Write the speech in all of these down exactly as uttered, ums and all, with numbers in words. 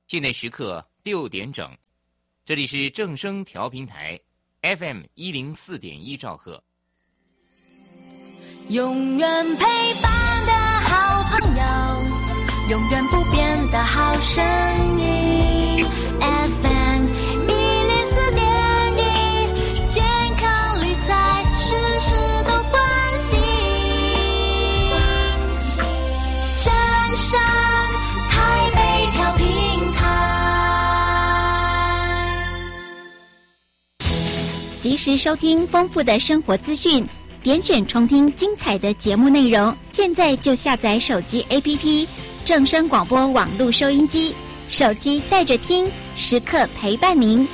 现在时刻六点整，这里是正声调频台 F M 一零四点一兆赫。 永远陪伴的好朋友，永远不变的好声音 F M 一零四点一，健康理财事事都关心。正声台北调频台， 及时收听丰富的生活资讯，点选重听精彩的节目内容。现在就下载手机 A P P 正声广播网络收音机，手机带着听，时刻陪伴您。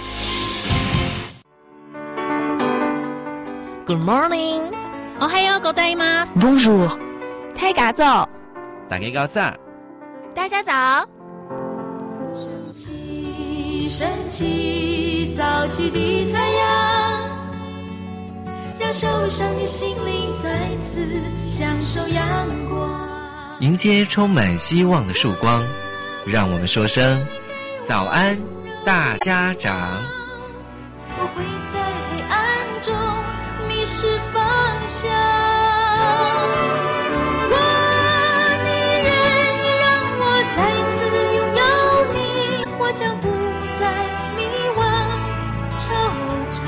Good morning， おはようございます。 Bonjour， 大家早， 大家早， 大家早。 升起，升起，早起的太阳，让受伤的心灵再次享受阳光。 迎接充满希望的曙光，让我们说声早安，大家长。 我会在黑暗中迷失方向，如果你愿意让我再次拥有你，我将不再迷惘惆怅。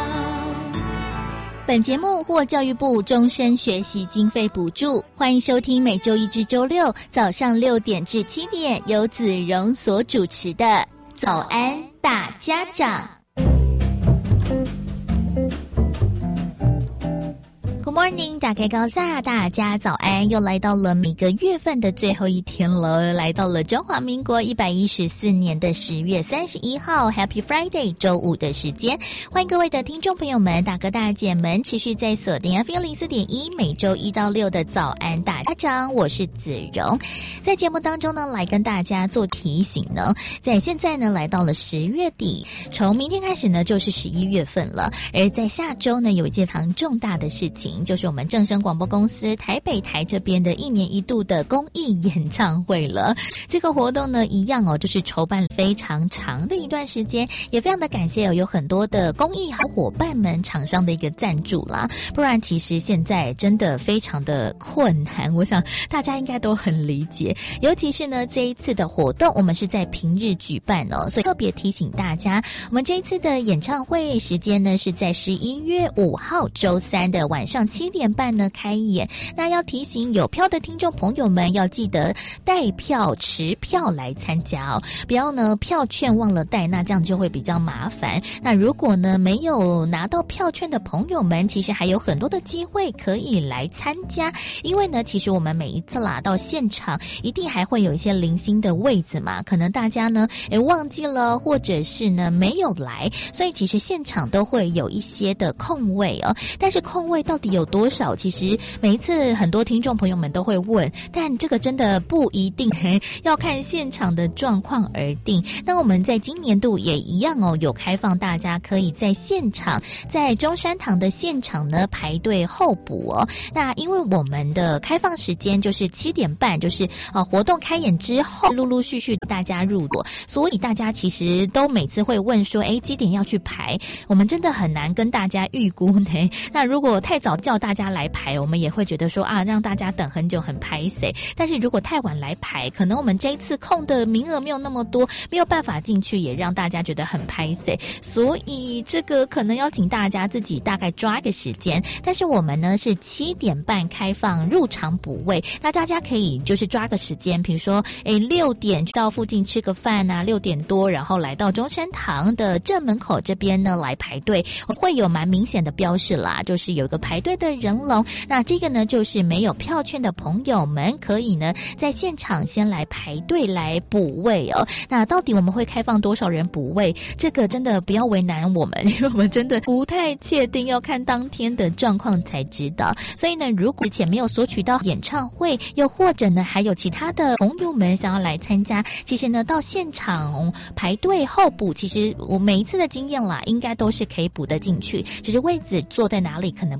本节目获教育部终身学习经费补助，欢迎收听每周一至周六早上六点至七点由子荣所主持的早安大家长。Good morning， 打开高炸，大家早安！又来到了每个月份的最后一天了，来到了中华民国一百一十四年的十月三十一号 ，Happy Friday， 周五的时间。欢迎各位的听众朋友们、大哥大姐们，持续在锁定 F M 零四点一，每周一到六的早安大家长，我是子荣。在节目当中呢，来跟大家做提醒呢，在现在呢，来到了十月底，从明天开始呢，就是十一月份了。而在下周呢，有一件非常重大的事情。就是我们正声广播公司台北台这边的一年一度的公益演唱会了。这个活动呢，一样哦，就是筹办非常长的一段时间，也非常的感谢哦，有很多的公益好伙伴们、厂商的一个赞助啦。不然其实现在真的非常的困难，我想大家应该都很理解。尤其是呢，这一次的活动我们是在平日举办哦，所以特别提醒大家，我们这一次的演唱会时间呢是在十一月五号周三的晚上七点半呢开演。那要提醒有票的听众朋友们，要记得带票持票来参加哦，不要呢票券忘了带，那这样就会比较麻烦。那如果呢没有拿到票券的朋友们，其实还有很多的机会可以来参加，因为呢其实我们每一次啦到现场一定还会有一些零星的位子嘛，可能大家呢诶忘记了，或者是呢没有来，所以其实现场都会有一些的空位哦。但是空位到底有多少？其实每一次很多听众朋友们都会问，但这个真的不一定，要看现场的状况而定。那我们在今年度也一样哦，有开放大家可以在现场，在中山堂的现场呢排队候补哦。那因为我们的开放时间就是七点半，就是呃活动开演之后，陆陆续续大家入座，所以大家其实都每次会问说，哎，几点要去排？我们真的很难跟大家预估呢。那如果太早叫大家来排，我们也会觉得说啊，让大家等很久很拍谁。但是如果太晚来排，可能我们这一次空的名额没有那么多，没有办法进去，也让大家觉得很拍谁。所以这个可能要请大家自己大概抓个时间。但是我们呢是七点半开放入场补位，那大家可以就是抓个时间，比如说诶六点到附近吃个饭啊，六点多然后来到中山堂的正门口这边呢来排队，会有蛮明显的标示啦，就是有一个排队的人龙。那这个呢就是没有票券的朋友们可以呢在现场先来排队来补位哦。那到底我们会开放多少人补位？这个真的不要为难我们，因为我们真的不太确定，要看当天的状况才知道。所以呢，如果之前没有索取到演唱会，又或者呢还有其他的朋友们想要来参加，其实呢到现场排队候补，其实我每一次的经验啦，应该都是可以补得进去，只是位置坐在哪里可能不太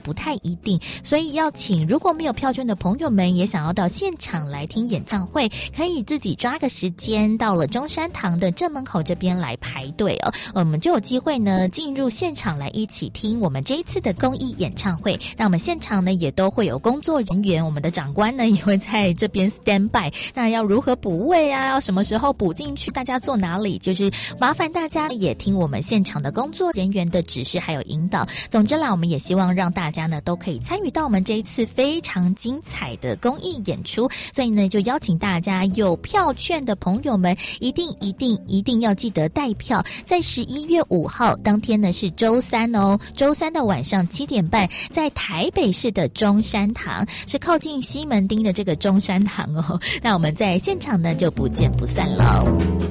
一定。所以要请如果没有票券的朋友们，也想要到现场来听演唱会，可以自己抓个时间到了中山堂的正门口这边来排队哦，我们就有机会呢进入现场来一起听我们这一次的公益演唱会。那我们现场呢也都会有工作人员，我们的长官呢也会在这边 stand by。那要如何补位啊？要什么时候补进去？大家坐哪里？就是麻烦大家也听我们现场的工作人员的指示还有引导。总之啦，我们也希望让大家呢都可以参与到我们这一次非常精彩的公益演出。所以呢，就邀请大家有票券的朋友们，一定一定一定要记得带票。在十一月五号当天呢是周三哦，周三的晚上七点半，在台北市的中山堂，是靠近西门町的这个中山堂哦。那我们在现场呢就不见不散喽。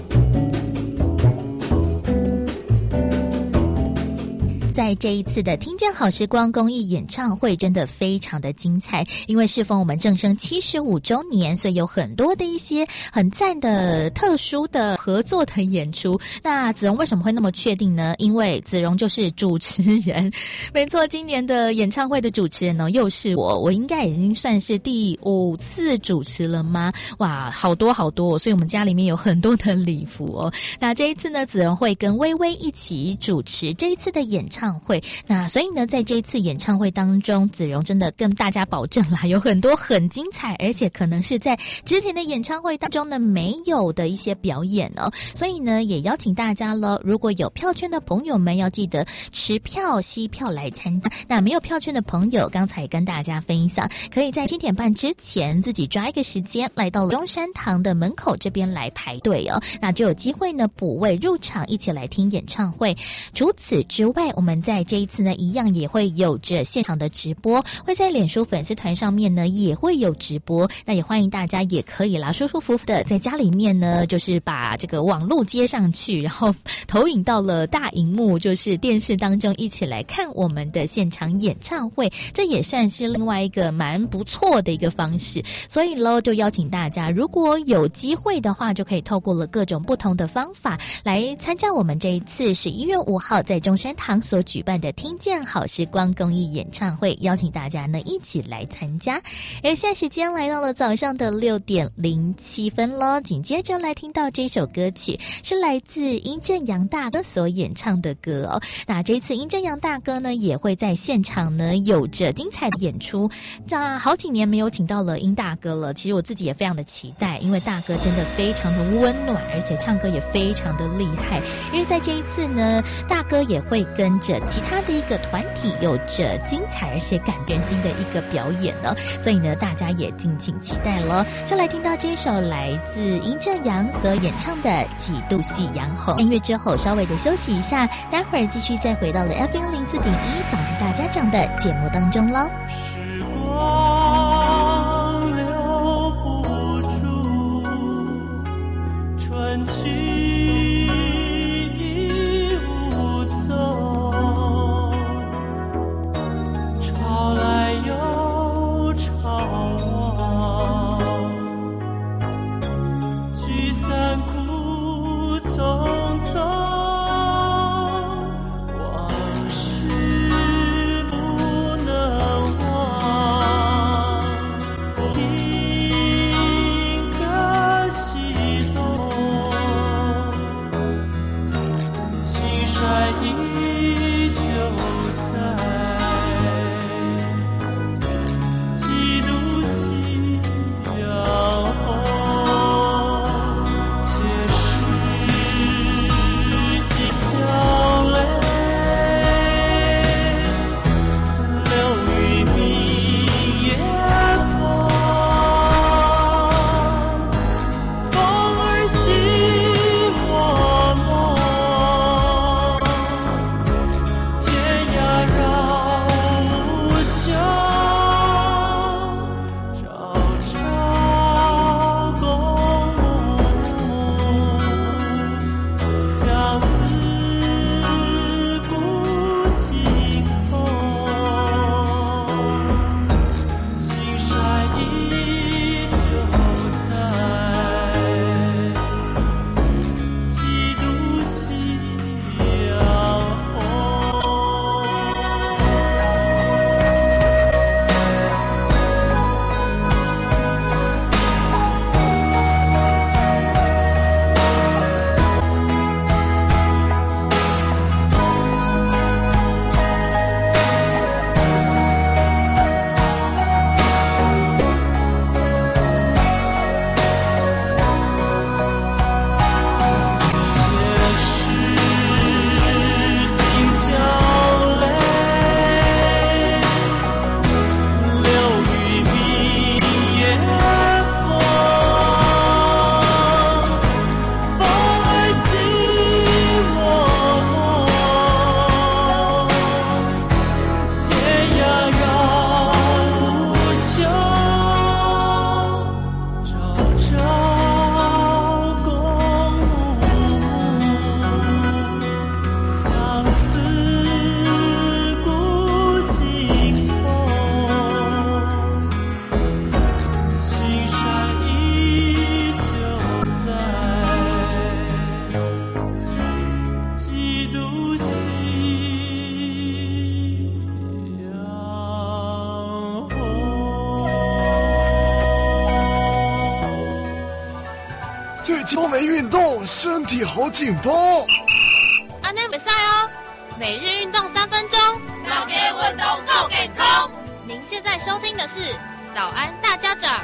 在这一次的听见好时光公益演唱会真的非常的精彩，因为适逢我们正声七十五周年，所以有很多的一些很赞的特殊的合作的演出。那子荣为什么会那么确定呢？因为子荣就是主持人，没错，今年的演唱会的主持人呢又是我，我应该已经算是第五次主持了吗？哇，好多好多，所以我们家里面有很多的礼服哦。那这一次呢，子荣会跟微微一起主持这一次的演唱会。那所以呢，在这一次演唱会当中，子荣真的跟大家保证啦，有很多很精彩，而且可能是在之前的演唱会当中呢没有的一些表演哦。所以呢，也邀请大家了，如果有票券的朋友们，要记得持票吸票来参加。那没有票券的朋友，刚才跟大家分享，可以在七点半之前自己抓一个时间，来到中山堂的门口这边来排队哦，那就有机会呢补位入场，一起来听演唱会。除此之外，我们在这一次呢，一样也会有着现场的直播，会在脸书粉丝团上面呢也会有直播。那也欢迎大家也可以啦，舒舒服服的在家里面呢，就是把这个网路接上去，然后投影到了大荧幕，就是电视当中一起来看我们的现场演唱会，这也算是另外一个蛮不错的一个方式。所以咯，就邀请大家，如果有机会的话，就可以透过了各种不同的方法来参加我们这一次十一月五号在中山堂所举办的听见好时光公益演唱会，邀请大家呢一起来参加。而现在时间来到了早上的六点零七分咯，紧接着来听到这首歌曲是来自殷正阳大哥所演唱的歌哦。那这次殷正阳大哥呢也会在现场呢有着精彩的演出。这好几年没有请到了殷大哥了，其实我自己也非常的期待，因为大哥真的非常的温暖，而且唱歌也非常的厉害。因为在这一次呢，大哥也会跟着其他的一个团体有着精彩而且感人心的一个表演呢，所以呢大家也敬请期待咯。就来听到这首来自殷正阳所演唱的《几度夕阳红》。音乐之后稍微的休息一下，待会儿继续再回到了 F M 零四点一早安大家长的节目当中咯。 时光留不住，传奇已无踪，潮来又潮往，聚散苦匆匆。风最近都没运动，身体好紧绷。 安内比赛哦，每日运动三分钟， 让给运动够健康。 您现在收听的是早安大家长。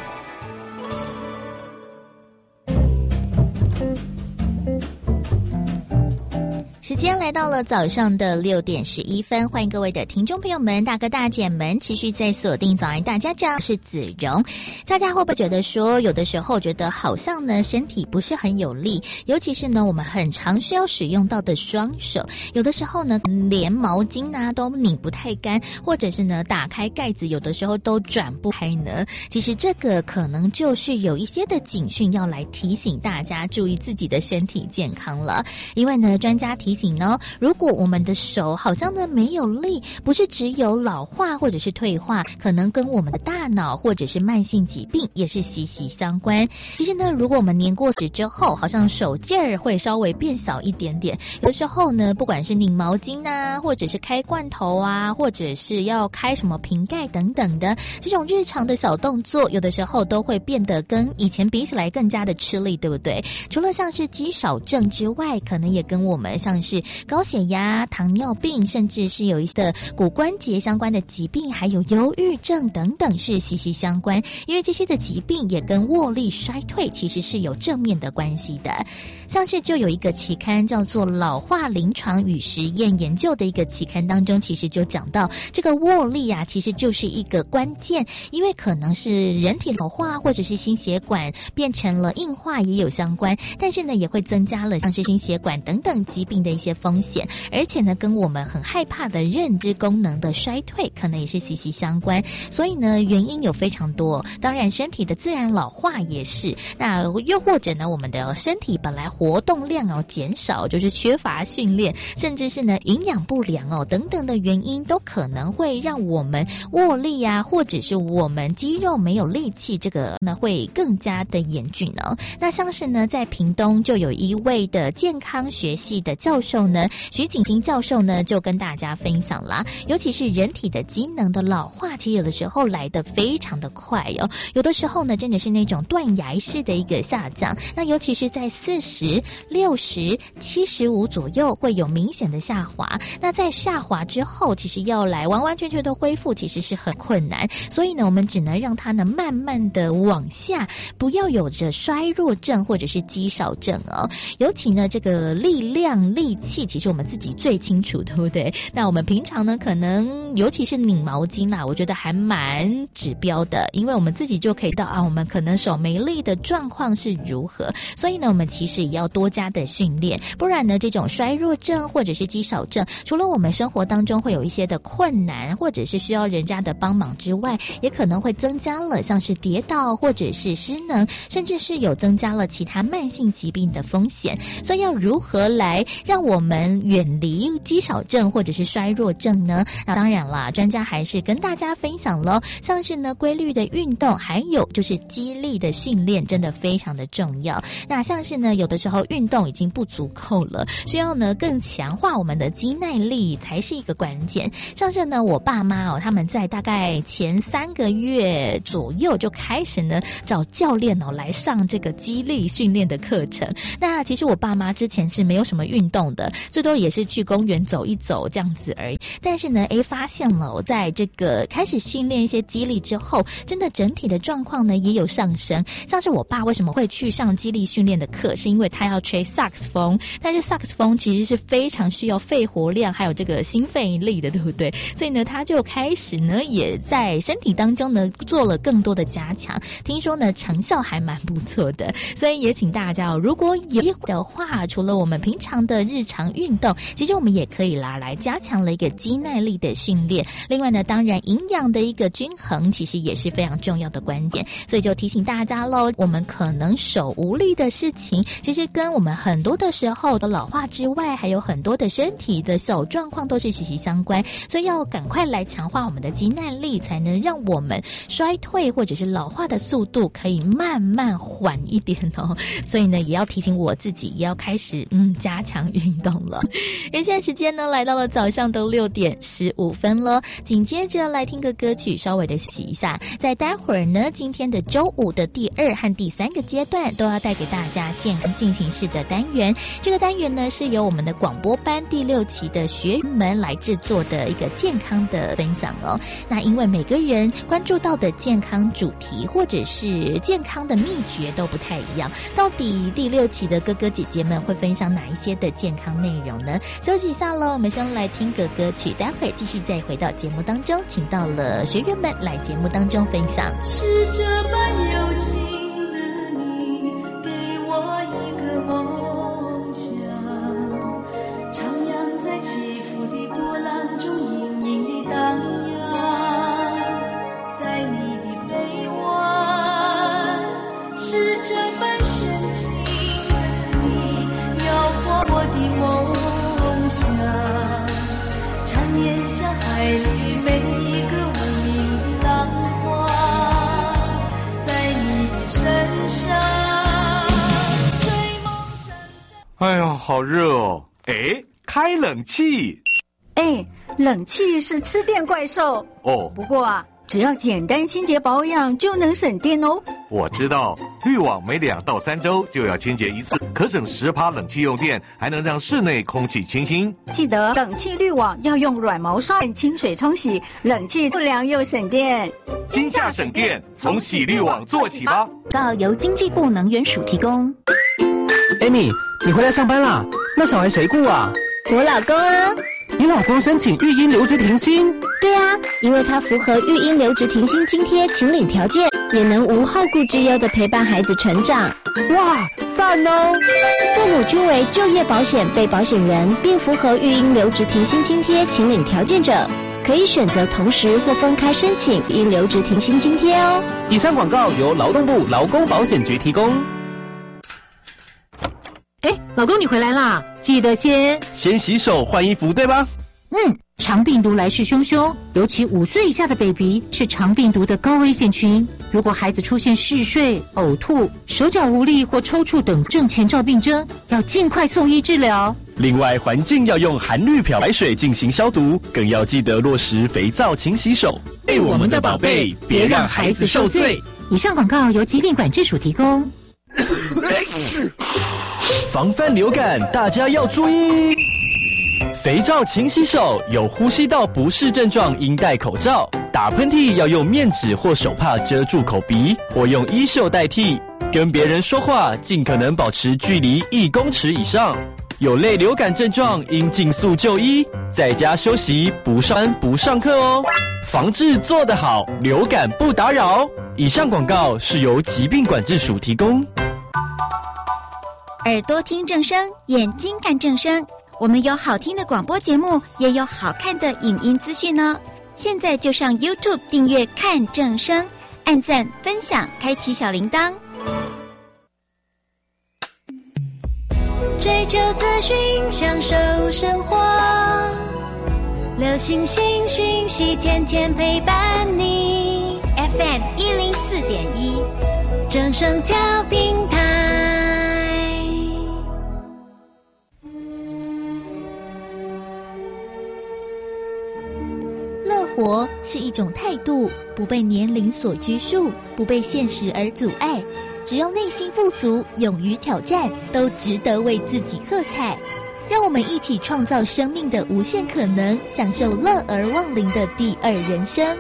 时间来到了早上的六点十一分，欢迎各位的听众朋友们、大哥大姐们持续在锁定早安大家长，是子荣。大家会不会觉得说，有的时候觉得好像呢身体不是很有力，尤其是呢我们很常需要使用到的双手，有的时候呢连毛巾啊都拧不太干，或者是呢打开盖子有的时候都转不开呢。其实这个可能就是有一些的警讯要来提醒大家注意自己的身体健康了。因为呢专家提醒呢，如果我们的手好像呢没有力，不是只有老化或者是退化，可能跟我们的大脑或者是慢性疾病也是息息相关。其实呢，如果我们年过十之后，好像手劲儿会稍微变小一点点，有的时候呢，不管是拧毛巾啊，或者是开罐头啊，或者是要开什么瓶盖等等的这种日常的小动作，有的时候都会变得跟以前比起来更加的吃力，对不对？除了像是肌少症之外，可能也跟我们像是高血压、糖尿病，甚至是有一些的骨关节相关的疾病，还有忧郁症等等是息息相关。因为这些的疾病也跟握力衰退其实是有正面的关系的。像是就有一个期刊叫做《老化临床与实验研究》的一个期刊当中，其实就讲到这个握力啊，其实就是一个关键，因为可能是人体老化或者是心血管变成了硬化也有相关，但是呢也会增加了像是心血管等等疾病的一些风险，而且呢跟我们很害怕的认知功能的衰退可能也是息息相关。所以呢原因有非常多，当然身体的自然老化也是，那又或者呢我们的身体本来活动量哦减少，就是缺乏训练，甚至是呢营养不良哦等等的原因，都可能会让我们握力啊，或者是我们肌肉没有力气，这个呢会更加的严峻哦。那像是呢在屏东就有一位的健康学系的教授呢，徐景新教授呢就跟大家分享啦，尤其是人体的机能的老化，其实有的时候来得非常的快哦，有的时候呢真的是那种断崖式的一个下降，那尤其是在四十、六十、七十五左右会有明显的下滑，那在下滑之后，其实要来完完全全的恢复其实是很困难，所以呢我们只能让它呢慢慢的往下，不要有着衰弱症或者是肌少症哦。尤其呢这个力量力气其实我们自己最清楚，对不对？那我们平常呢可能尤其是拧毛巾啦，我觉得还蛮指标的，因为我们自己就可以到啊我们可能手没力的状况是如何，所以呢我们其实也要多加的训练，不然呢这种衰弱症或者是肌少症，除了我们生活当中会有一些的困难或者是需要人家的帮忙之外，也可能会增加了像是跌倒或者是失能，甚至是有增加了其他慢性疾病的风险。所以要如何来让我们远离肌少症或者是衰弱症呢？那当然啦，专家还是跟大家分享咯，像是呢规律的运动，还有就是肌力的训练真的非常的重要。那像是呢有的时候运动已经不足够了，需要呢更强化我们的肌耐力才是一个关键。像是呢我爸妈哦，他们在大概前三个月左右就开始呢找教练哦来上这个肌力训练的课程。那其实我爸妈之前是没有什么运动的，最多也是去公园走一走这样子而已。但是呢诶发现了我在这个开始训练一些肌力之后，真的整体的状况呢也有上升。像是我爸为什么会去上肌力训练的课，是因为他要吹萨克斯风，但是萨克斯风其实是非常需要肺活量还有这个心肺力的，对不对？所以呢他就开始呢也在身体当中呢做了更多的加强，听说呢成效还蛮不错的。所以也请大家哦，如果有的话，除了我们平常的日常运动，其实我们也可以拿来加强了一个肌耐力的训练。另外呢当然营养的一个均衡其实也是非常重要的关键，所以就提醒大家咯，我们可能手无力的事情，其实跟我们很多的时候的老化之外，还有很多的身体的小状况都是息息相关，所以要赶快来强化我们的肌耐力，才能让我们衰退或者是老化的速度可以慢慢缓一点哦。所以呢也要提醒我自己，也要开始嗯加强运运动了。而现在时间呢，来到了早上的六点十五分了。紧接着来听个歌曲，稍微的休息一下。在待会儿呢，今天的周五的第二和第三个阶段都要带给大家健康进行式的单元。这个单元呢，是由我们的广播班第六期的学员们来制作的一个健康的分享哦。那因为每个人关注到的健康主题或者是健康的秘诀都不太一样，到底第六期的哥哥姐姐们会分享哪一些的健康内容呢？休息一下咯，我们先来听个歌曲，待会儿继续再回到节目当中，请到了学员们来节目当中分享。 是这般柔情的你，给我一个梦想，徜徉在起伏的波浪中，隐隐的荡漾，在你的臂弯，是这般深情的你，摇破我的梦想，缠绵像海里每一个无名的浪花，在你的身上追梦成哎呦，好热哦！哎，开冷气。 哎，冷气是吃电怪兽哦。 不过啊，只要简单清洁保养就能省电哦。 我知道，滤网每两到三周就要清洁一次，可省十趴冷气用电，还能让室内空气清新。 记得冷气滤网要用软毛刷清水冲洗，冷气不凉又省电。 今夏省电，从洗滤网做起吧。 告由经济部能源署提供。 Amy， 你回来上班啦？那小孩谁顾啊？ 我老公啊。 你老公申请育婴留职停薪？ 对啊，因为他符合育婴留职停薪津贴请领条件，也能无后顾之忧地陪伴孩子成长。 哇，赞哦！ 父母均为就业保险被保险人，并符合育婴留职停薪津贴请领条件者，可以选择同时或分开申请育婴留职停薪津贴哦。 以上广告由劳动部劳工保险局提供。 哎，老公你回来啦，记得先先洗手换衣服对吧？ 嗯，肠病毒来势汹汹，尤其五岁以下的 baby 是肠病毒的高危险群。如果孩子出现嗜睡、呕吐、手脚无力或抽搐等正前兆病征，要尽快送医治疗。 另外，环境要用含氯漂白水进行消毒，更要记得落实肥皂勤洗手。 为我们的宝贝，别让孩子受罪。以上广告由疾病管制署提供。 防范流感，大家要注意。肥皂勤洗手，有呼吸道不适症状应戴口罩。打喷嚏要用面纸或手帕遮住口鼻，或用衣袖代替。跟别人说话尽可能保持距离一公尺以上。有类流感症状应尽速就医，在家休息，不上班不上课哦。防治做得好，流感不打扰。以上广告是由疾病管制署提供。 耳朵听正声，眼睛看正声。我们有好听的广播节目，也有好看的影音资讯呢。现在就上 YouTube 订阅看正声，按赞分享，开启小铃铛。 追求资讯，享受生活，流行新讯息，天天陪伴你。F M 一零四点一，正声调频台。 乐活是一种态度，不被年龄所拘束，不被现实而阻碍。只要内心富足，勇于挑战，都值得为自己喝彩。让我们一起创造生命的无限可能，享受乐而忘灵的第二人生。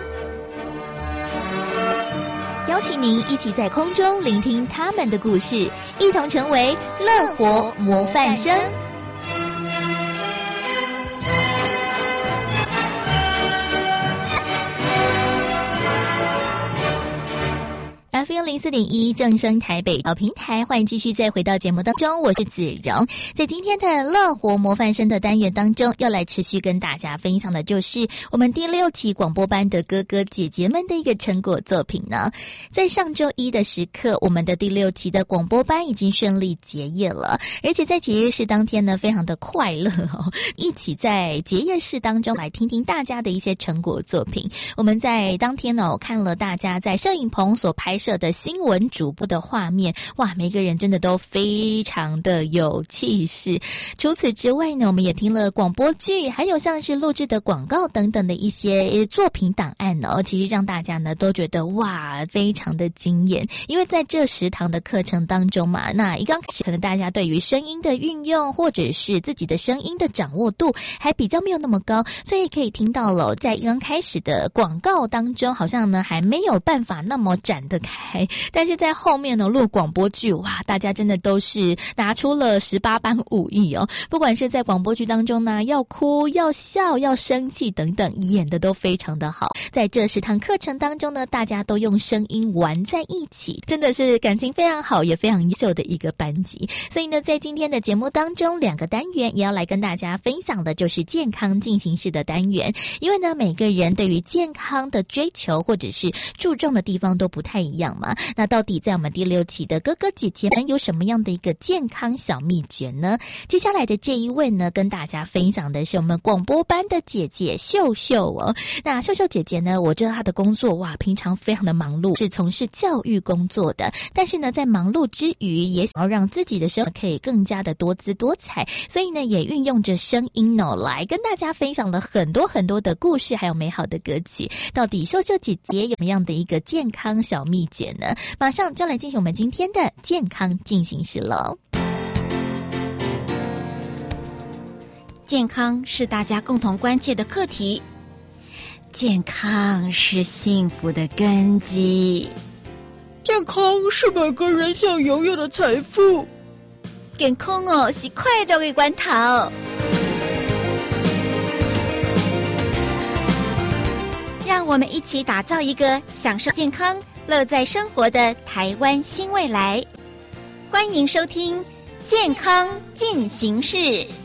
邀请您一起在空中聆听他们的故事，一同成为乐活模范生。F M 零四点一正声台北好平台，欢迎继续再回到节目当中，我是子荣。在今天的乐活模范生的单元当中，要来持续跟大家分享的就是我们第六期广播班的哥哥姐姐们的一个成果作品呢。在上周一的时刻，我们的第六期的广播班已经顺利结业了，而且在结业式当天呢，非常的快乐哦，一起在结业式当中来听听大家的一些成果作品。我们在当天呢，我看了大家在摄影棚所拍摄的新闻主播的画面，哇，每个人真的都非常的有气势。除此之外呢，我们也听了广播剧，还有像是录制的广告等等的一些作品档案呢，其实让大家呢都觉得哇，非常的惊艳。因为在这十堂的课程当中嘛，那一刚开始可能大家对于声音的运用或者是自己的声音的掌握度还比较没有那么高，所以可以听到了在一刚开始的广告当中好像呢还没有办法那么展得开，但是在后面呢录广播剧，哇，大家真的都是拿出了十八般武艺哦，不管是在广播剧当中呢要哭要笑要生气等等，演的都非常的好。在这十堂课程当中呢，大家都用声音玩在一起，真的是感情非常好也非常优秀的一个班级。所以呢，在今天的节目当中，两个单元也要来跟大家分享的就是健康进行式的单元。因为呢，每个人对于健康的追求或者是注重的地方都不太一样嘛，那到底在我们第六期的哥哥姐姐们有什么样的一个健康小秘诀呢？接下来的这一位呢，跟大家分享的是我们广播班的姐姐秀秀哦。那秀秀姐姐呢，我知道她的工作哇，平常非常的忙碌，是从事教育工作的，但是呢，在忙碌之余，也想要让自己的生活可以更加的多姿多彩，所以呢，也运用着声音呢，来跟大家分享了很多很多的故事，还有美好的歌曲。到底秀秀姐姐有什么样的一个健康小秘诀呢？马上就来进行我们今天的健康进行式喽。 健康是大家共同关切的课题，健康是幸福的根基， 健康是每个人想拥有的财富， 健康哦是快乐的源头。让我们一起打造一个享受健康、乐在生活的台湾新未来。欢迎收听《健康进行式》。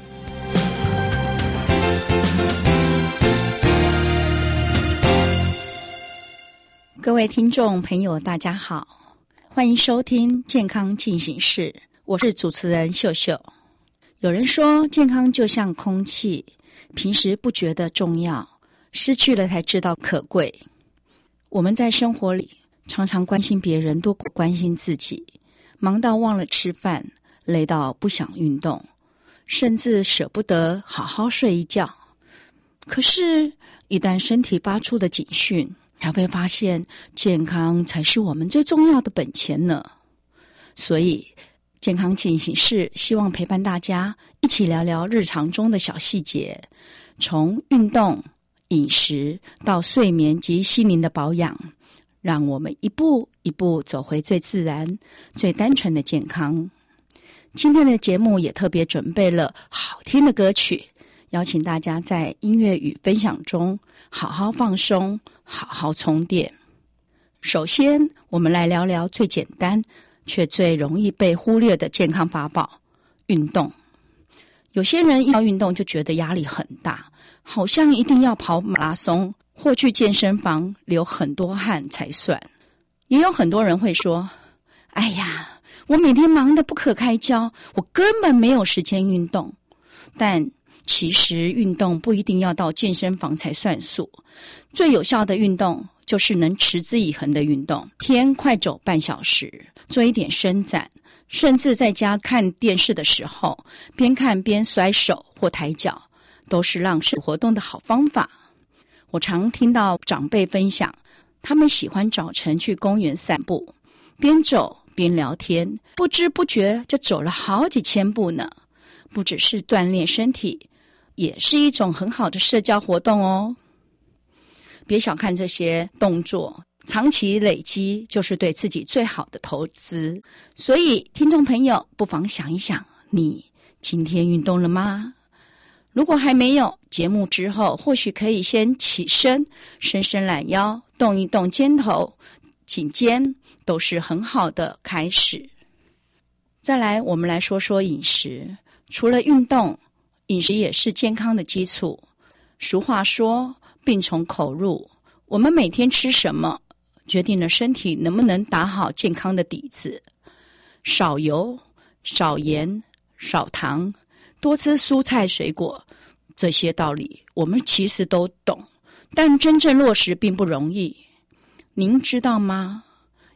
各位听众朋友大家好，欢迎收听健康进行式，我是主持人秀秀。有人说健康就像空气，平时不觉得重要，失去了才知道可贵。我们在生活里常常关心别人多过关心自己，忙到忘了吃饭，累到不想运动，甚至舍不得好好睡一觉。可是一旦身体发出的警讯，才会发现健康才是我们最重要的本钱呢。所以健康进行式希望陪伴大家一起聊聊日常中的小细节，从运动、饮食到睡眠及心灵的保养，让我们一步一步走回最自然、最单纯的健康。今天的节目也特别准备了好听的歌曲，邀请大家在音乐与分享中好好放松，好好充电。首先，我们来聊聊最简单却最容易被忽略的健康法宝——运动。有些人一要运动就觉得压力很大，好像一定要跑马拉松或去健身房流很多汗才算。也有很多人会说，哎呀，我每天忙得不可开交，我根本没有时间运动。但其实运动不一定要到健身房才算数，最有效的运动就是能持之以恒的运动，天快走半小时，做一点伸展，甚至在家看电视的时候，边看边甩手或抬脚，都是让身体活动的好方法。我常听到长辈分享，他们喜欢早晨去公园散步，边走边聊天，不知不觉就走了好几千步呢。不只是锻炼身体，也是一种很好的社交活动哦。别小看这些动作，长期累积就是对自己最好的投资。所以听众朋友不妨想一想，你今天运动了吗？如果还没有，节目之后或许可以先起身，伸伸懒腰，动一动肩头、颈肩，都是很好的开始。再来，我们来说说饮食。除了运动，饮食也是健康的基础。俗话说，病从口入，我们每天吃什么，决定了身体能不能打好健康的底子。少油、少盐、少糖，多吃蔬菜水果，这些道理我们其实都懂，但真正落实并不容易。您知道吗？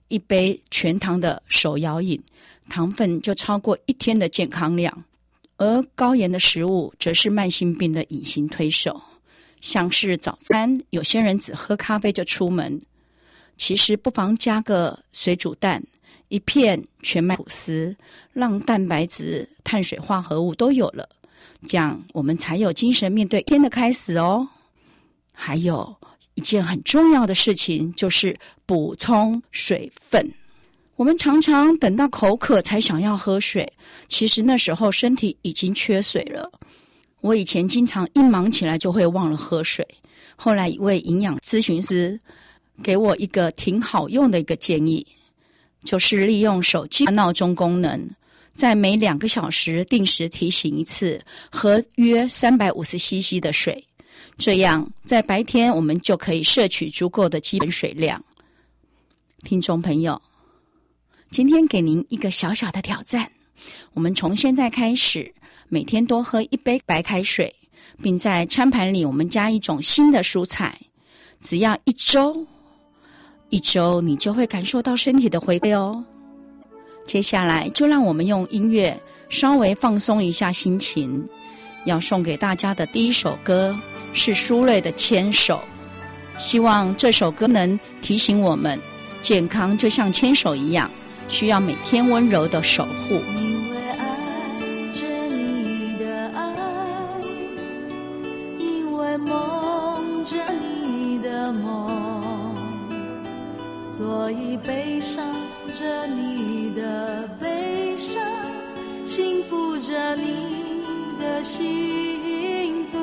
一杯全糖的手摇饮，糖分就超过一天的健康量。而高盐的食物则是慢性病的隐形推手，像是早餐，有些人只喝咖啡就出门，其实不妨加个水煮蛋，一片全麦吐司，让蛋白质、碳水化合物都有了，这样我们才有精神面对一天的开始哦。还有一件很重要的事情，就是补充水分。我们常常等到口渴才想要喝水，其实那时候身体已经缺水了。我以前经常一忙起来就会忘了喝水，后来一位营养咨询师给我一个挺好用的一个建议，就是利用手机闹钟功能，在每两个小时定时提醒一次，喝约三百五十 C C 的水，这样在白天我们就可以摄取足够的基本水量。听众朋友，今天给您一个小小的挑战，我们从现在开始每天多喝一杯白开水，并在餐盘里我们加一种新的蔬菜，只要一周一周你就会感受到身体的回馈哦。接下来就让我们用音乐稍微放松一下心情。要送给大家的第一首歌是苏芮的《牵手》，希望这首歌能提醒我们，健康就像牵手一样，需要每天温柔的守护。 因为爱着你的爱，因为梦着你的梦，所以悲伤着你的悲伤，幸福着你的幸福。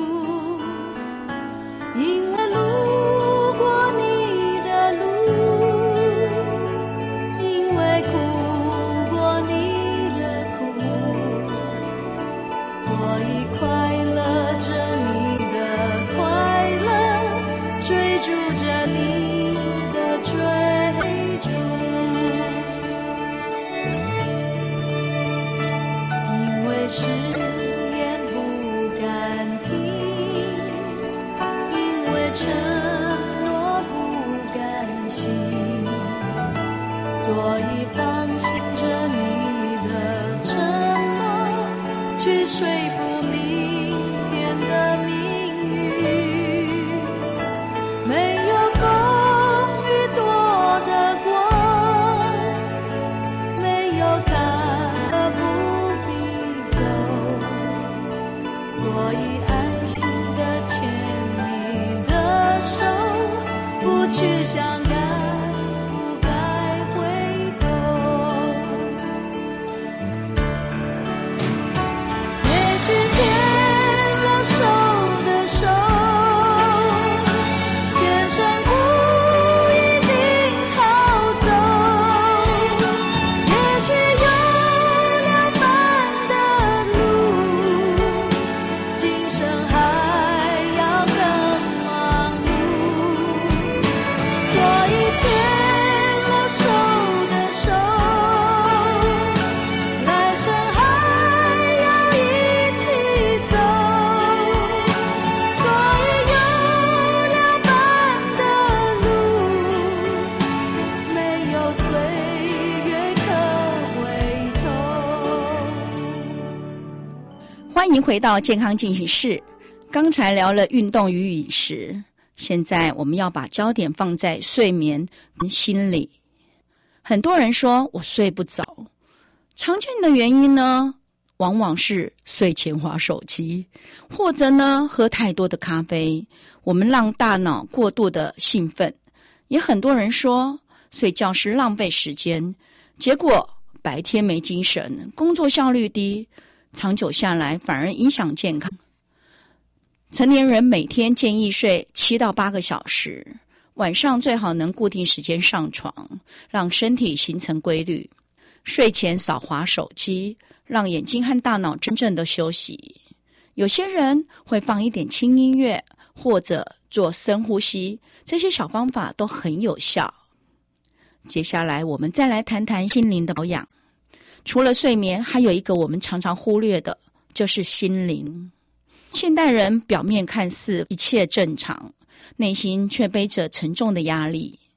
因为路过你的路，因为哭过你的苦，所以快乐着你的快乐，追逐着你的追逐。因为誓言不敢听，因为承诺不甘心，所以放心着你的承诺，去说服明天的命运。没有风雨躲得过，没有坎坷不必走，所以安心的牵你的手，不去想该不该回头。也许牵了手的手，前生不一定好走，也许有两半的路，今生还要更忙碌，所以牵了手的手，来生还要一起走，所以有两半的路，没有岁月可回头。 欢迎回到健康进行室。刚才聊了运动与饮食，现在我们要把焦点放在睡眠跟心理。很多人说我睡不着，常见的原因呢，往往是睡前滑手机，或者呢喝太多的咖啡，我们让大脑过度的兴奋。也很多人说睡觉是浪费时间，结果白天没精神，工作效率低，长久下来反而影响健康。成年人每天建议睡七到八个小时，晚上最好能固定时间上床，让身体形成规律。睡前少滑手机，让眼睛和大脑真正的休息。有些人会放一点轻音乐，或者做深呼吸，这些小方法都很有效。接下来我们再来谈谈心灵的保养。除了睡眠，还有一个我们常常忽略的，就是心灵。现代人表面看似一切正常，内心却背着沉重的压力。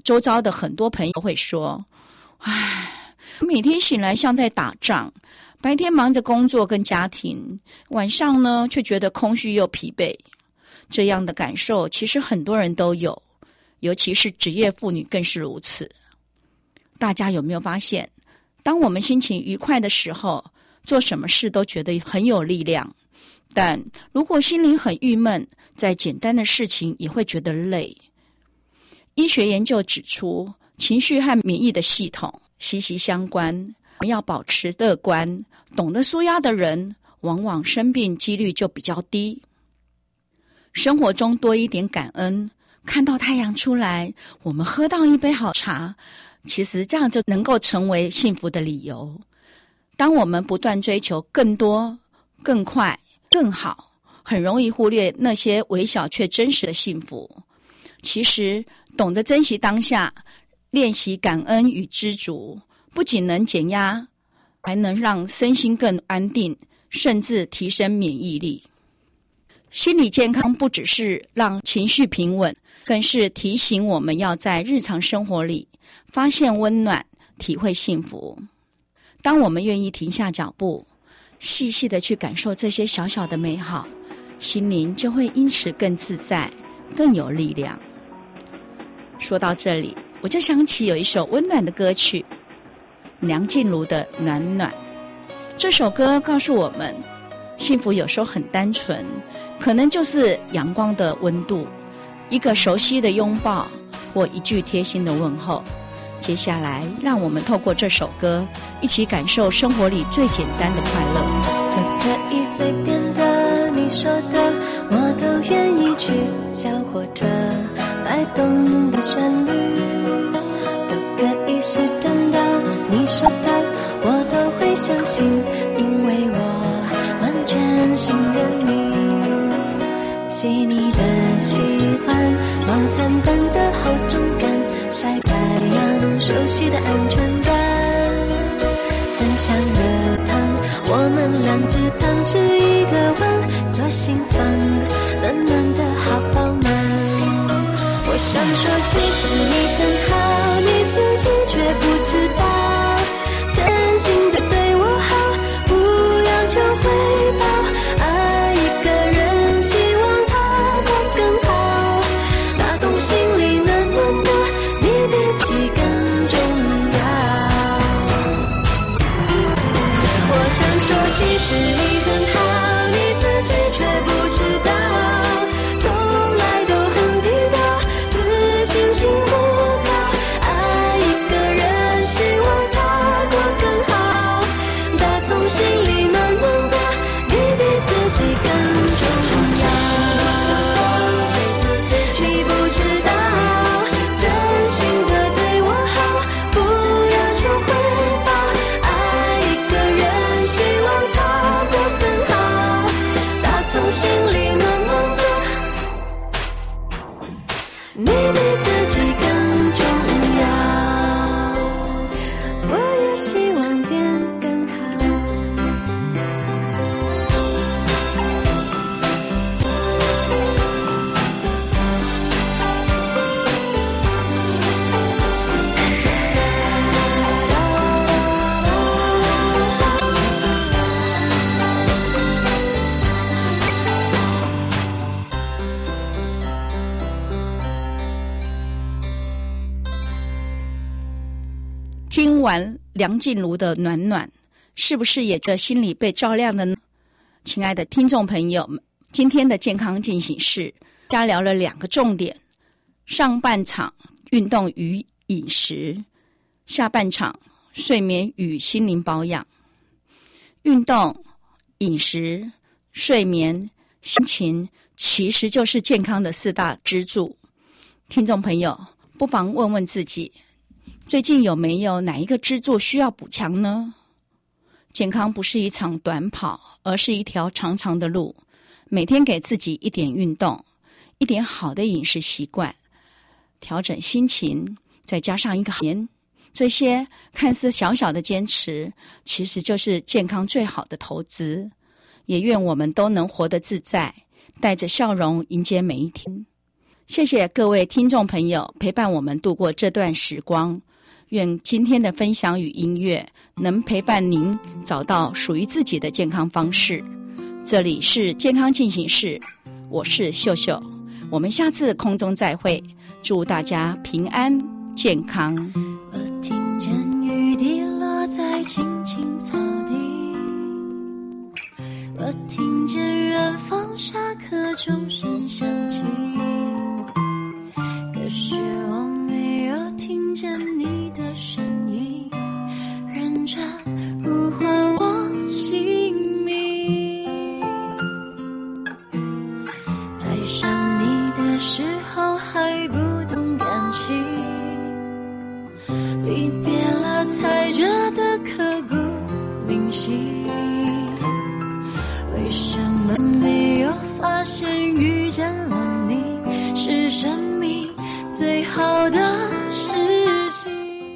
周遭的很多朋友会说，唉，每天醒来像在打仗，白天忙着工作跟家庭，晚上呢却觉得空虚又疲惫。这样的感受其实很多人都有，尤其是职业妇女更是如此。大家有没有发现，当我们心情愉快的时候，做什么事都觉得很有力量，但如果心灵很郁闷，再简单的事情也会觉得累。医学研究指出，情绪和免疫的系统息息相关，要保持乐观，懂得抒压的人，往往生病几率就比较低。生活中多一点感恩，看到太阳出来，我们喝到一杯好茶，其实这样就能够成为幸福的理由。当我们不断追求更多、更快、更好，很容易忽略那些微小却真实的幸福。其实，懂得珍惜当下，练习感恩与知足，不仅能减压，还能让身心更安定，甚至提升免疫力。心理健康不只是让情绪平稳，更是提醒我们要在日常生活里发现温暖，体会幸福。当我们愿意停下脚步，细细的去感受这些小小的美好，心灵就会因此更自在，更有力量。说到这里，我就想起有一首温暖的歌曲，梁静茹的《暖暖》。这首歌告诉我们，幸福有时候很单纯，可能就是阳光的温度，一个熟悉的拥抱，或一句贴心的问候。接下来，让我们透过这首歌，一起感受生活里最简单的快乐。 都可以随便的，你说的，我都愿意去小火车摆动的旋律，都可以是真的，你说的，我都会相信，因为我完全信任你。细腻的喜欢，毛毯般的好重感，晒太阳，熟悉的安全感，分享热汤，我们两只汤匙一个碗，左心房，暖暖的好饱满。我想说，其实你很好，你自己却不知道，真心的对我好，不要求回报。爱一个人，希望他过更好，打从心里暖暖的，你比自己更重要。我想说，其实你很好，你自己却不知道，从来都很低调，自信心不高。爱一个人，希望他过更好，打从心里暖暖的，你比自己更重要。你不知道，真心的对我好，不要求回报。爱一个人，希望他过更好，打从心里暖暖的，你比自己更重要。我也希望变更好。 听完梁静茹的《暖暖》，是不是也觉得心里被照亮了呢？亲爱的听众朋友们，今天的健康进行式加聊了两个重点：上半场运动与饮食，下半场睡眠与心灵保养。运动、饮食、睡眠、心情，其实就是健康的四大支柱。听众朋友，不妨问问自己，最近有没有哪一个支柱需要补强呢？健康不是一场短跑，而是一条长长的路。每天给自己一点运动，一点好的饮食习惯，调整心情，再加上一个好眠，这些看似小小的坚持，其实就是健康最好的投资。也愿我们都能活得自在，带着笑容迎接每一天。 谢谢各位听众朋友陪伴我们度过这段时光，愿今天的分享与音乐能陪伴您找到属于自己的健康方式。这里是健康进行式，我是秀秀，我们下次空中再会，祝大家平安健康。 我听见雨滴落在青青草地，我听见远方下课钟声响起，可是我没有听见你的声音，认真呼唤我姓名。爱上你的时候还不懂感情，离别了才觉得刻骨铭心。为什么没有发现遇见了你是生命最好的事情？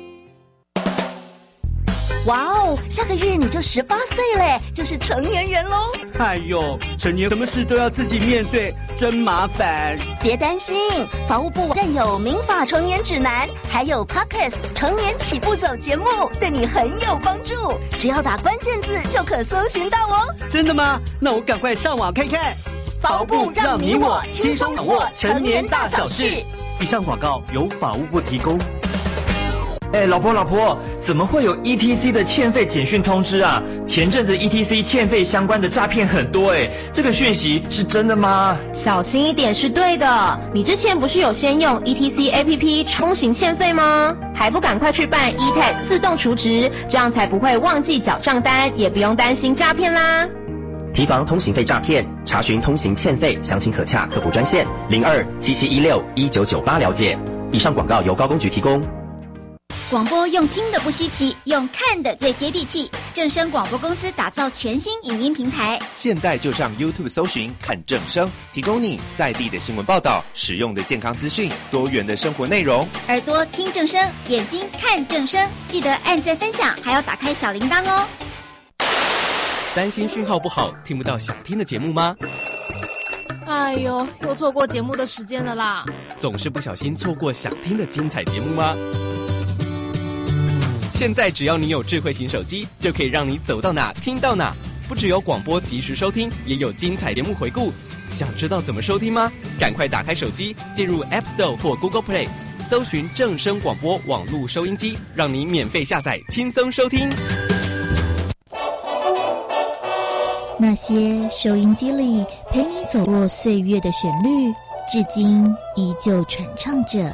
哇哦，下个月你就十八岁嘞，就是成年人喽！ 哎呦，成年什么事都要自己面对，真麻烦。 别担心，法务部任有民法成年指南，还有 Podcast 成年起步走节目，对你很有帮助。只要打关键字就可搜寻到哦。 真的吗？那我赶快上网看看。 法务部让你我轻松掌握成年大小事。 以上广告由法务部提供。 哎，老婆老婆，怎么会有 E T C 的欠费简讯通知啊？前阵子 E T C 欠费相关的诈骗很多哎，这个讯息是真的吗？ 小心一点是对的。你之前不是有先用 E T C A P P 冲行欠费吗？还不赶快去办 E T A G 自动储值，这样才不会忘记缴账单，也不用担心诈骗啦。 提防通行费诈骗，查询通行欠费详情可洽客服专线零二七七一六一九九八了解。以上广告由高工局提供。 广播用听的不稀奇，用看的最接地气。正声广播公司打造全新影音平台， 现在就上 YouTube 搜寻看正声，提供你在地的新闻报道、实用的健康资讯、多元的生活内容。 耳朵听正声，眼睛看正声，记得按赞分享，还要打开小铃铛哦。 担心讯号不好，听不到想听的节目吗？ 哎呦，又错过节目的时间了啦！ 总是不小心错过想听的精彩节目吗？现在只要你有智慧型手机，就可以让你走到哪听到哪。不只有广播及时收听，也有精彩节目回顾。想知道怎么收听吗？赶快打开手机，进入 App Store 或 Google Play， 搜寻正声广播网络收音机，让你免费下载，轻松收听。 那些收音机里陪你走过岁月的旋律，至今依旧传唱着。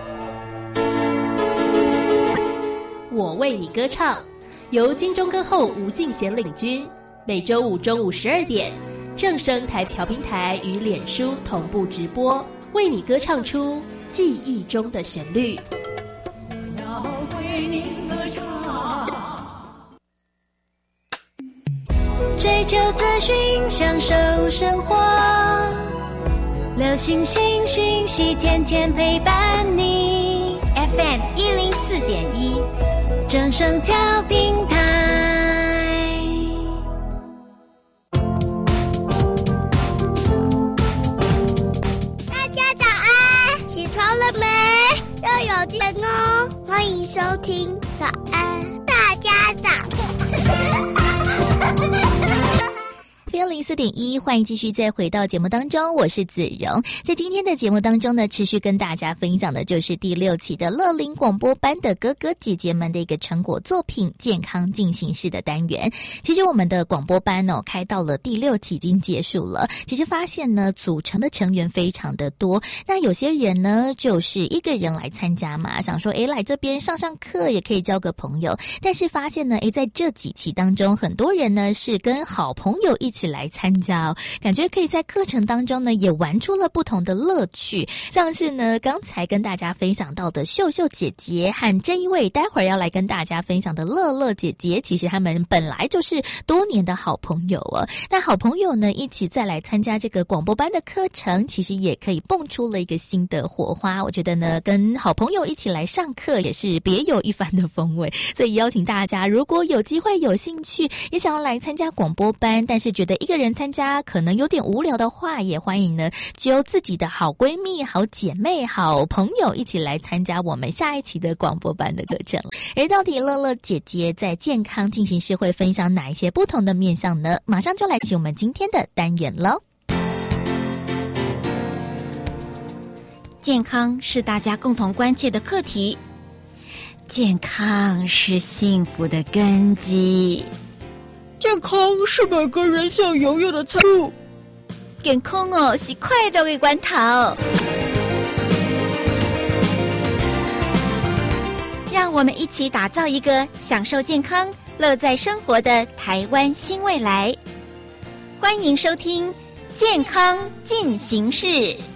我为你歌唱，由金钟歌后吴敬贤领军，每周五中午十二点，正声台调频台与脸书同步直播，为你歌唱出记忆中的旋律。 我要为你歌唱， 追求资讯，享受生活，流行新讯息，天天陪伴你。F M 一零四点一。正声调频台， 大家早安，起床了没？要有精神哦！欢迎收听早安大家长。 F M 零四点一，欢迎继续再回到节目当中，我是子荣。在今天的节目当中呢，持续跟大家分享的就是第六期的乐龄广播班的哥哥姐姐们的一个成果作品健康进行式的单元。其实我们的广播班哦，开到了第六期已经结束了。其实发现呢，组成的成员非常的多。那有些人呢，就是一个人来参加嘛，想说诶来这边上上课也可以交个朋友。但是发现呢，诶在这几期当中，很多人呢是跟好朋友一起来参加哦，感觉可以在课程当中呢也玩出了不同的乐趣，像是呢刚才跟大家分享到的秀秀姐姐和这一位待会儿要来跟大家分享的乐乐姐姐，其实他们本来就是多年的好朋友哦。那好朋友呢一起再来参加这个广播班的课程，其实也可以蹦出了一个新的火花。我觉得呢跟好朋友一起来上课也是别有一番的风味，所以邀请大家如果有机会有兴趣也想要来参加广播班，但是觉得得一个人参加可能有点无聊的话，也欢迎呢就由自己的好闺蜜、好姐妹、好朋友一起来参加我们下一期的广播班的课程。而到底乐乐姐姐在健康进行式会分享哪一些不同的面向呢？马上就来进行我们今天的单元了。 健康是大家共同关切的课题，健康是幸福的根基， 健康是每个人想拥有的财富， 健康哦是快乐的源头。让我们一起打造一个享受健康、乐在生活的台湾新未来。欢迎收听《健康进行式》。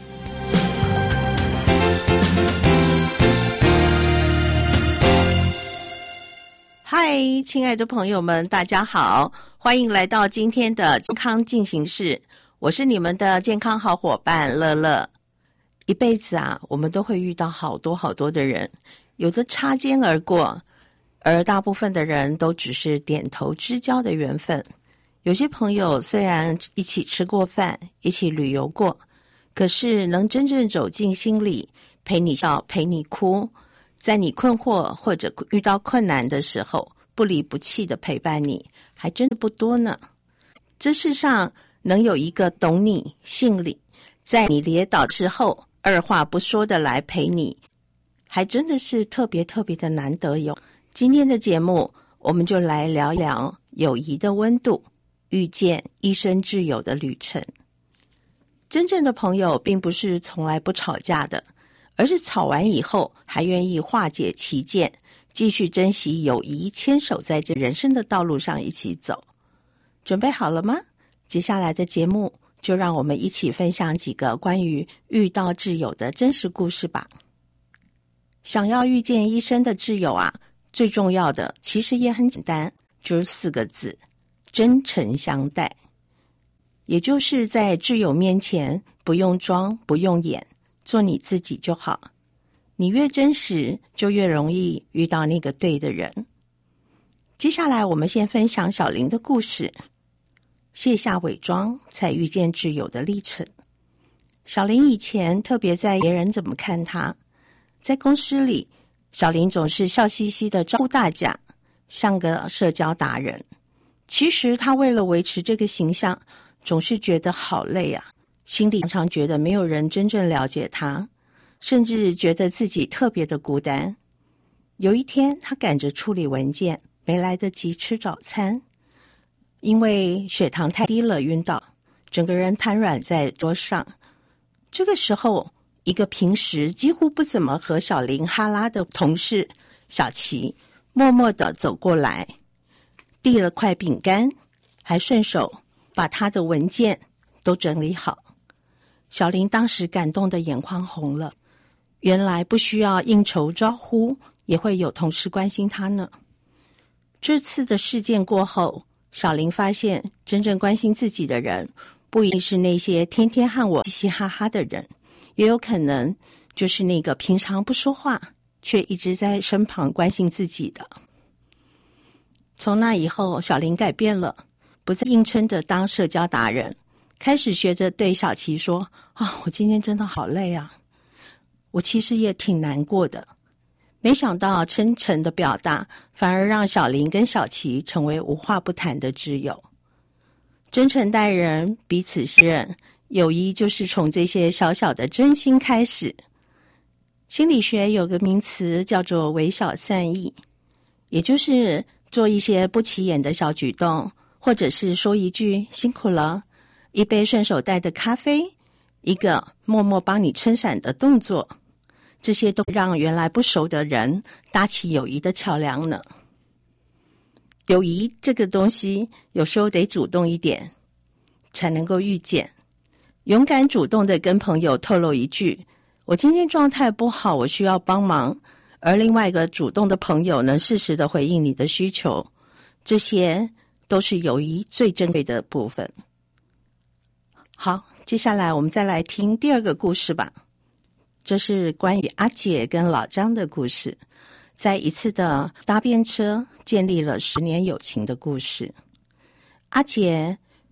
嗨，亲爱的朋友们，大家好，欢迎来到今天的健康进行式。我是你们的健康好伙伴乐乐。一辈子啊，我们都会遇到好多好多的人，有的擦肩而过，而大部分的人都只是点头之交的缘分。有些朋友虽然一起吃过饭，一起旅游过，可是能真正走进心里，陪你笑，陪你哭，在你困惑或者遇到困难的时候，不离不弃的陪伴你，还真的不多呢。这世上能有一个懂你、信你，在你跌倒之后二话不说的来陪你，还真的是特别特别的难得有。今天的节目，我们就来聊聊友谊的温度，遇见一生挚友的旅程。真正的朋友并不是从来不吵架的，而是吵完以后还愿意化解歧见，继续珍惜友谊，牵手在这人生的道路上一起走。准备好了吗？接下来的节目就让我们一起分享几个关于遇到挚友的真实故事吧。想要遇见一生的挚友啊，最重要的其实也很简单，就是四个字：真诚相待。也就是在挚友面前不用装，不用演，做你自己就好。你越真实，就越容易遇到那个对的人。接下来我们先分享小林的故事，卸下伪装才遇见挚友的历程。小林以前特别在意别人怎么看他，在公司里，小林总是笑嘻嘻的招呼大家，像个社交达人。其实他为了维持这个形象，总是觉得好累啊，心里常常觉得没有人真正了解他，甚至觉得自己特别的孤单。有一天，他赶着处理文件，没来得及吃早餐，因为血糖太低了晕倒，整个人瘫软在桌上。这个时候，一个平时几乎不怎么和小林哈拉的同事小琪默默地走过来，递了块饼干，还顺手把他的文件都整理好。小林当时感动的眼眶红了，原来不需要应酬招呼，也会有同事关心他呢。这次的事件过后，小林发现真正关心自己的人，不一定是那些天天和我嘻嘻哈哈的人，也有可能就是那个平常不说话，却一直在身旁关心自己的。从那以后，小林改变了，不再硬撑着当社交达人，开始学着对小琪说：啊，我今天真的好累啊，我其实也挺难过的。没想到真诚的表达，反而让小林跟小琪成为无话不谈的挚友。真诚待人，彼此信任，友谊就是从这些小小的真心开始。心理学有个名词叫做微小善意，也就是做一些不起眼的小举动，或者是说一句辛苦了，一杯顺手带的咖啡，一个默默帮你撑伞的动作，这些都让原来不熟的人搭起友谊的桥梁呢。友谊这个东西，有时候得主动一点，才能够遇见。勇敢主动的跟朋友透露一句，我今天状态不好，我需要帮忙，而另外一个主动的朋友能适时的回应你的需求，这些都是友谊最珍贵的部分。好，接下来我们再来听第二个故事吧。这是关于阿姐跟老张的故事，在一次的搭便车建立了十年友情的故事。阿姐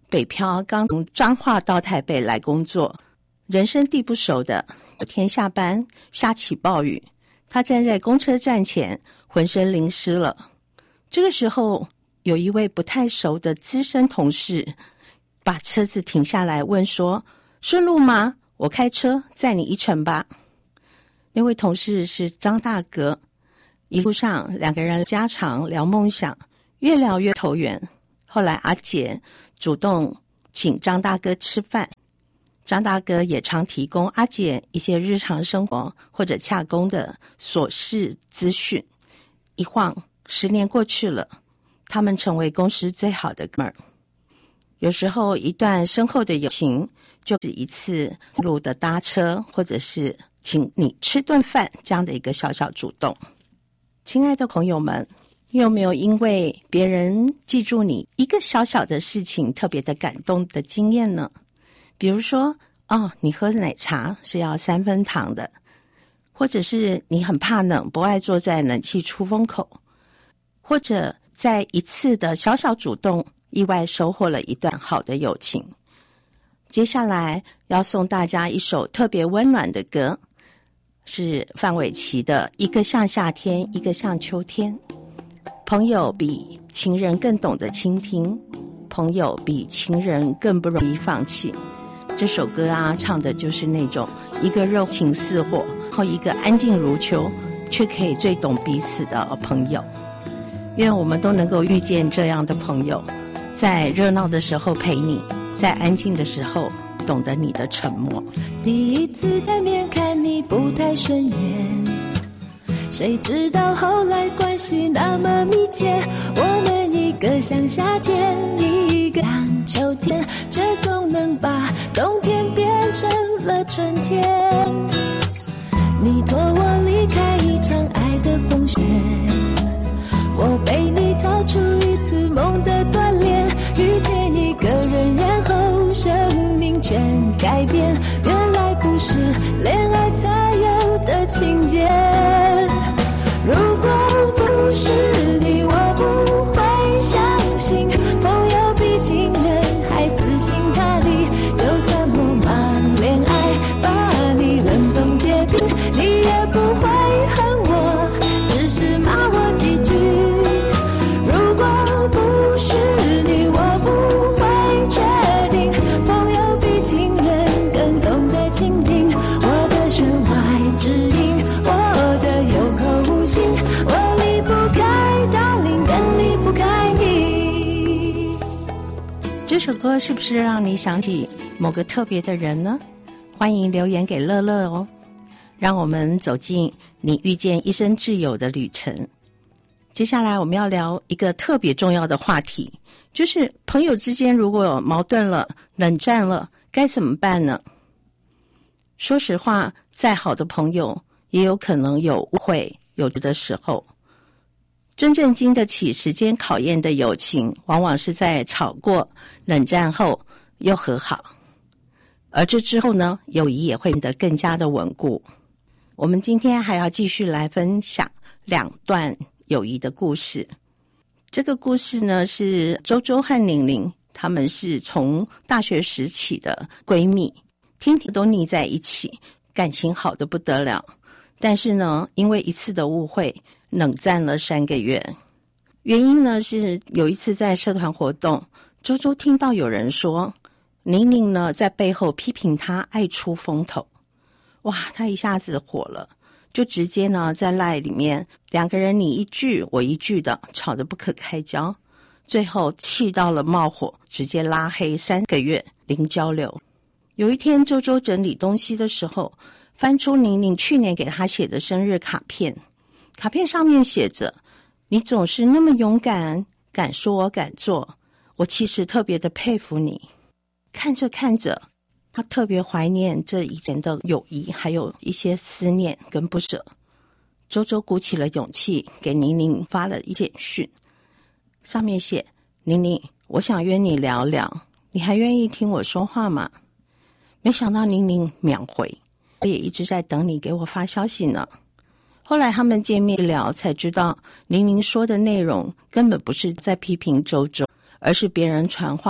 北漂，刚从彰化到台北来工作，人生地不熟的，有天下班下起暴雨，他站在公车站前，浑身淋湿了。这个时候，有一位不太熟的资深同事把车子停下来问说，顺路吗？我开车载你一程吧。那位同事是张大哥，一路上两个人家常聊梦想，越聊越投缘。后来阿姐主动请张大哥吃饭，张大哥也常提供阿姐一些日常生活或者洽公的琐事资讯。一晃十年过去了，他们成为公司最好的哥们儿。有时候一段深厚的友情就是一次路的搭车，或者是请你吃顿饭这样的一个小小主动。亲爱的朋友们，你有没有因为别人记住你一个小小的事情特别的感动的经验呢？比如说，哦，你喝奶茶是要三分糖的，或者是你很怕冷，不爱坐在冷气出风口，或者在一次的小小主动意外收获了一段好的友情。接下来要送大家一首特别温暖的歌，是范玮琪的《一个像夏天，一个像秋天》。朋友比情人更懂得倾听，朋友比情人更不容易放弃。这首歌啊，唱的就是那种一个热情似火，和一个安静如秋，却可以最懂彼此的朋友。愿我们都能够遇见这样的朋友，在热闹的时候陪你，在安静的时候懂得你的沉默。 第一次见面看你不太顺眼，谁知道后来关系那么密切，我们一个像夏天，一个像秋天，却总能把冬天变成了春天。你托我离开一场爱的风雪，我陪你逃出一次梦的锻炼，遇见一个人，然后生命全改变，原来不是恋爱才有的情节。如果不是你，我不会相信朋友比情人还死心塌地，就算我忙恋爱把你冷冻结冰，你也不会恨我，只是骂我几句。如果不是你，我不会确定朋友比情人更懂得倾听我的弦外之音，我的有口无心，我离不开 darling， 更离不开你。 这首歌是不是让你想起某个特别的人呢？欢迎留言给乐乐哦，让我们走进你遇见一生挚友的旅程。接下来我们要聊一个特别重要的话题，就是朋友之间如果有矛盾了、冷战了，该怎么办呢？说实话，再好的朋友也有可能有误会，有的时候真正经得起时间考验的友情，往往是在吵过、冷战后又和好，而这之后呢，友谊也会变得更加的稳固。我们今天还要继续来分享两段友谊的故事。这个故事呢，是周周和玲玲，她们是从大学时起的闺蜜，天天都腻在一起，感情好得不得了。但是呢，因为一次的误会，冷战了三个月。原因呢，是有一次在社团活动，周周听到有人说玲玲呢在背后批评她爱出风头。哇，她一下子火了，就直接呢在 LINE 里面两个人你一句我一句的吵得不可开交，最后气到了冒火，直接拉黑三个月零交流。有一天周周整理东西的时候，翻出玲玲去年给她写的生日卡片，卡片上面写着，你总是那么勇敢，敢说我敢做，我其实特别的佩服你。看着看着，他特别怀念这以前的友谊，还有一些思念跟不舍。周周鼓起了勇气给玲玲发了一简讯，上面写，玲玲，我想约你聊聊，你还愿意听我说话吗？没想到玲玲秒回，我也一直在等你给我发消息呢。后来他们见面聊，才知道玲玲说的内容根本不是在批评周周，而是别人传话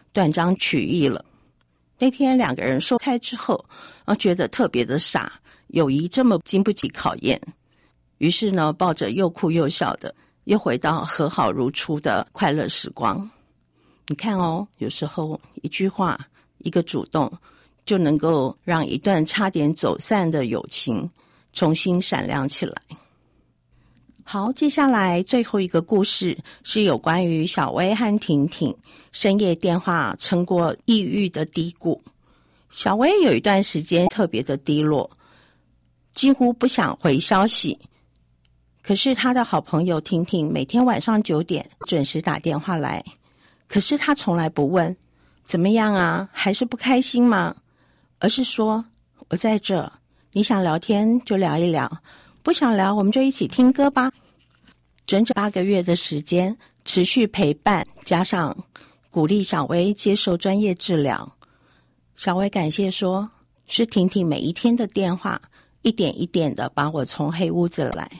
断章取义了。那天两个人说开之后，啊，觉得特别的傻，友谊这么经不起考验。于是呢，抱着又哭又笑的，又回到和好如初的快乐时光。你看哦，有时候一句话，一个主动，就能够让一段差点走散的友情重新闪亮起来。好，接下来最后一个故事是有关于小薇和婷婷深夜电话撑过抑郁的低谷。小薇有一段时间特别的低落，几乎不想回消息。可是她的好朋友婷婷每天晚上九点准时打电话来，可是她从来不问怎么样啊，还是不开心吗？而是说，我在这，你想聊天就聊一聊，不想聊我们就一起听歌吧。整整八个月的时间持续陪伴，加上鼓励小薇接受专业治疗。小薇感谢说，是婷婷每一天的电话一点一点的把我从黑屋子来。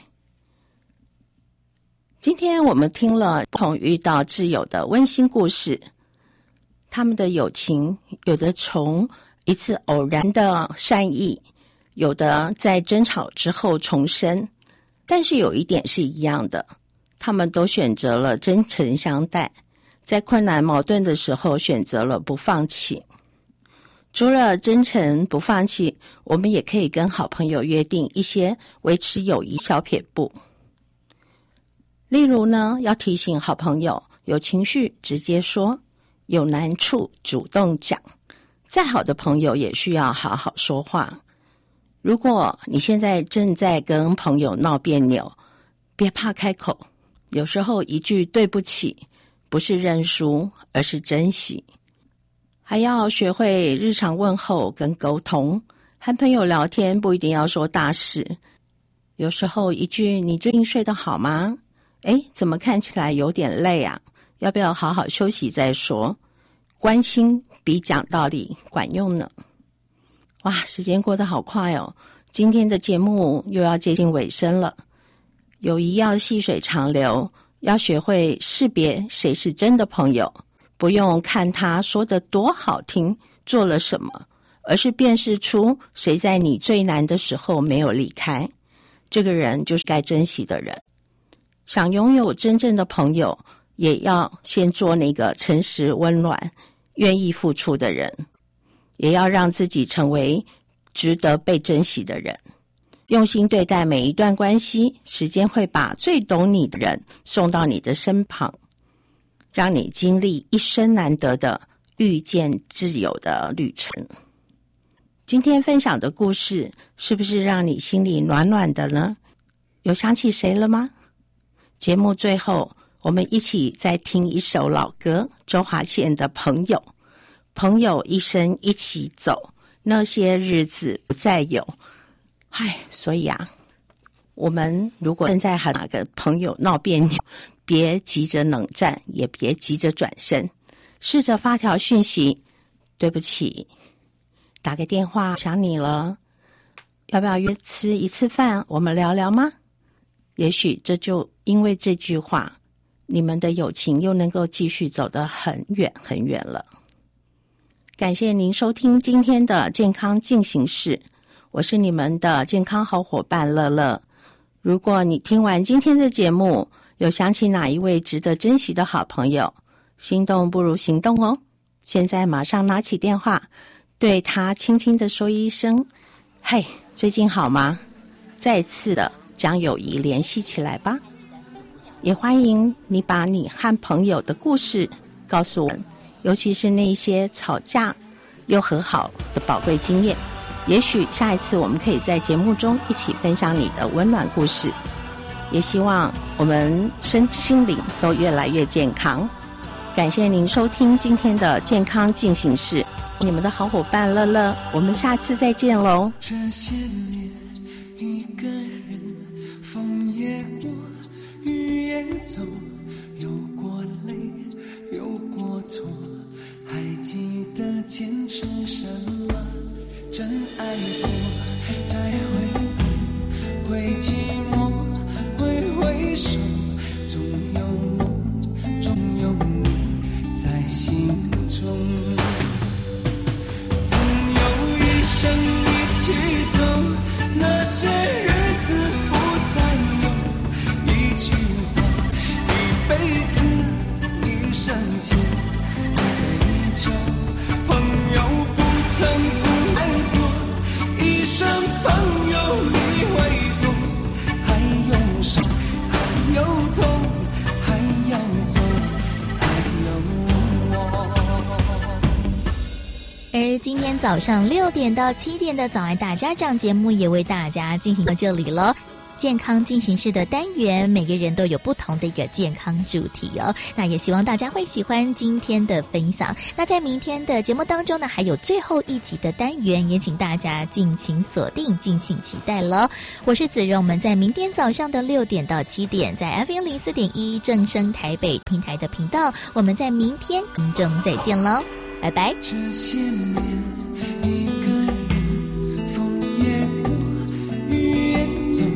今天我们听了不同遇到挚友的温馨故事，他们的友情有的从一次偶然的善意，有的在争吵之后重生，但是有一点是一样的，他们都选择了真诚相待，在困难矛盾的时候选择了不放弃。除了真诚不放弃，我们也可以跟好朋友约定一些维持友谊小撇步。例如呢，要提醒好朋友，有情绪直接说，有难处主动讲。再好的朋友也需要好好说话。如果你现在正在跟朋友闹别扭，别怕开口，有时候一句对不起不是认输，而是珍惜。还要学会日常问候跟沟通，和朋友聊天不一定要说大事，有时候一句你最近睡得好吗？诶，怎么看起来有点累啊？要不要好好休息再说？关心比讲道理管用呢。哇，时间过得好快哦，今天的节目又要接近尾声了。友谊要细水长流，要学会识别谁是真的朋友，不用看他说的多好听，做了什么，而是辨识出谁在你最难的时候没有离开，这个人就是该珍惜的人。想拥有真正的朋友，也要先做那个诚实温暖愿意付出的人，也要让自己成为值得被珍惜的人。用心对待每一段关系，时间会把最懂你的人送到你的身旁，让你经历一生难得的遇见挚友的旅程。今天分享的故事是不是让你心里暖暖的呢？有想起谁了吗？节目最后我们一起再听一首老歌，周华健的《朋友》。朋友一生一起走，那些日子不再有。唉，所以啊，我们如果正在和哪个朋友闹别扭，别急着冷战，也别急着转身，试着发条讯息，对不起，打个电话，想你了，要不要约吃一次饭，我们聊聊吗？也许这就因为这句话，你们的友情又能够继续走得很远很远了。感谢您收听今天的健康进行式，我是你们的健康好伙伴乐乐。如果你听完今天的节目，有想起哪一位值得珍惜的好朋友，心动不如行动哦。现在马上拿起电话，对他轻轻地说一声，嘿，最近好吗？再次的将友谊联系起来吧。也欢迎你把你和朋友的故事告诉我们，尤其是那些吵架又和好的宝贵经验。也许下一次我们可以在节目中一起分享你的温暖故事。也希望我们身心灵都越来越健康。感谢您收听今天的健康进行式，你们的好伙伴乐乐，我们下次再见喽。 这些年一个人，风也过，雨也走，有过泪，有过错，还记得坚持什么？真爱过，再回头，会寂寞，会回首，总有梦，总有你在心中。 而今天早上六点到七点的早安大家长节目也为大家进行到这里了。健康进行式的单元，每个人都有不同的一个健康主题哦。那也希望大家会喜欢今天的分享。那在明天的节目当中呢，还有最后一集的单元，也请大家敬请锁定，敬请期待了。我是子荣，我们在明天早上的六点到七点，在 F M 零四点一正声台北平台的频道，我们在明天空中再见喽，拜拜。 这些年一个人风也过雨也走，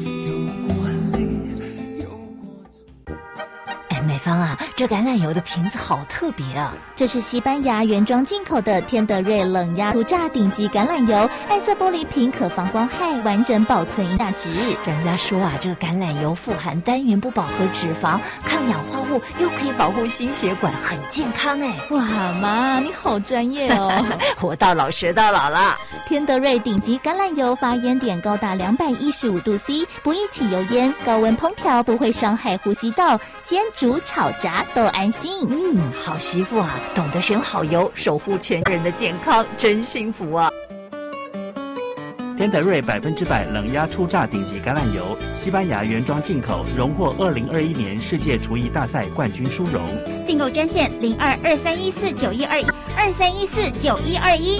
美芳啊，这橄榄油的瓶子好特别啊！ 这是西班牙原装进口的天德瑞冷压土榨顶级橄榄油，暗色玻璃瓶可防光害，完整保存价值。 人家说啊，这个橄榄油富含单元不饱和脂肪，抗氧化物，又可以保护心血管，很健康哎！ 哇妈，你好专业哦！ 活到老学到老了。 天德瑞顶级橄榄油发烟点高达两百一十五度 C， 不易起油烟，高温烹调不会伤害呼吸道，煎煮炒炸都安心。 嗯，好媳妇啊，懂得选好油，守护全人的健康，真幸福啊！ 天德瑞百分之百冷压初榨顶级橄榄油，西班牙原装进口，荣获二零二一年世界厨艺大赛冠军殊荣。 订购专线零二二三一四九一二一二三一四九一二一。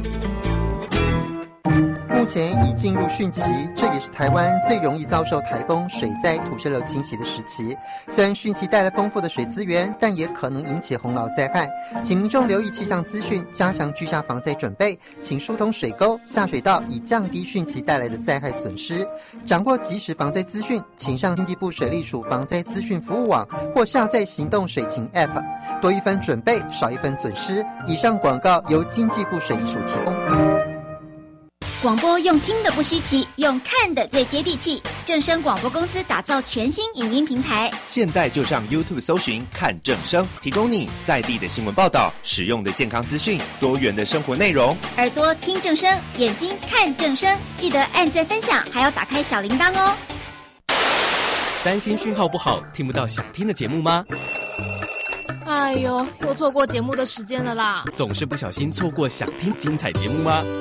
目前已进入汛期，这也是台湾最容易遭受台风、水灾、土石流侵袭的时期。虽然汛期带来丰富的水资源，但也可能引起洪涝灾害，请民众留意气象资讯，加强居家防灾准备，请疏通水沟、下水道，以降低汛期带来的灾害损失。掌握即时防灾资讯，请上经济部水利署防灾资讯服务网或下载行动水情 App， 多一分准备，少一分损失。以上广告由经济部水利署提供。 广播用听的不稀奇，用看的最接地气。正声广播公司打造全新影音平台， 现在就上 YouTube 搜寻看正声，提供你在地的新闻报道、实用的健康资讯、多元的生活内容。 耳朵听正声，眼睛看正声，记得按赞分享，还要打开小铃铛哦。 担心讯号不好，听不到想听的节目吗？ 哎呦，又错过节目的时间了啦！ 总是不小心错过想听精彩节目吗？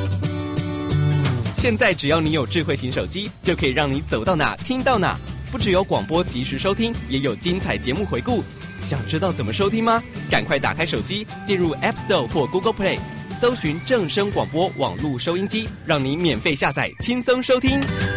现在只要你有智慧型手机，就可以让你走到哪听到哪。不只有广播及时收听，也有精彩节目回顾。想知道怎么收听吗？赶快打开手机，进入 App Store 或 Google Play， 搜寻正声广播网络收音机，让你免费下载，轻松收听。